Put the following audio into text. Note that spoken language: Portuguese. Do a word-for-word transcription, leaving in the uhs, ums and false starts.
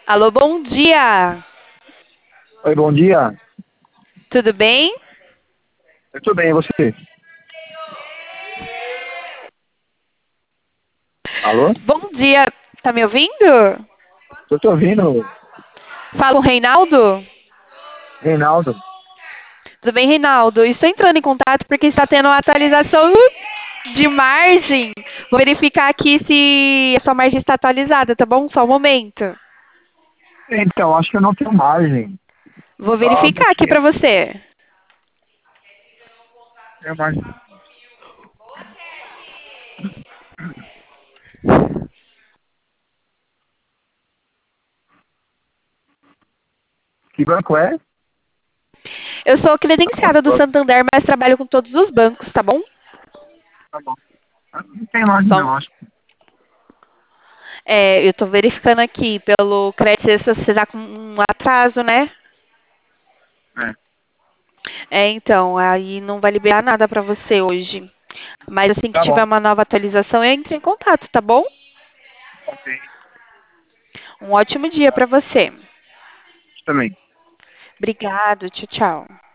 Alô, bom dia. Oi, bom dia. Tudo bem? Eu tô bem, e você? Alô? Bom dia. Tá me ouvindo? Eu tô ouvindo, Fala o Reinaldo? Reinaldo. Tudo bem, Reinaldo? Estou entrando em contato porque está tendo uma atualização de margem. Vou verificar aqui se a sua margem está atualizada, tá bom? Só um momento. Então, acho que eu não tenho margem. Vou Só um verificar aqui pouquinho. para você. Tenho margem. Que banco é? Eu sou credenciada do Santander, mas trabalho com todos os bancos, tá bom? Tá bom. Não tem margem Só, não, acho. é, eu estou verificando aqui pelo crédito, você está com um atraso, né? É. É, então, aí não vai liberar nada para você hoje. Mas assim que Tá tiver bom. uma nova atualização, eu entro em contato, tá bom? Ok. Um ótimo dia Tá. para você. Também. Obrigado, tchau, tchau.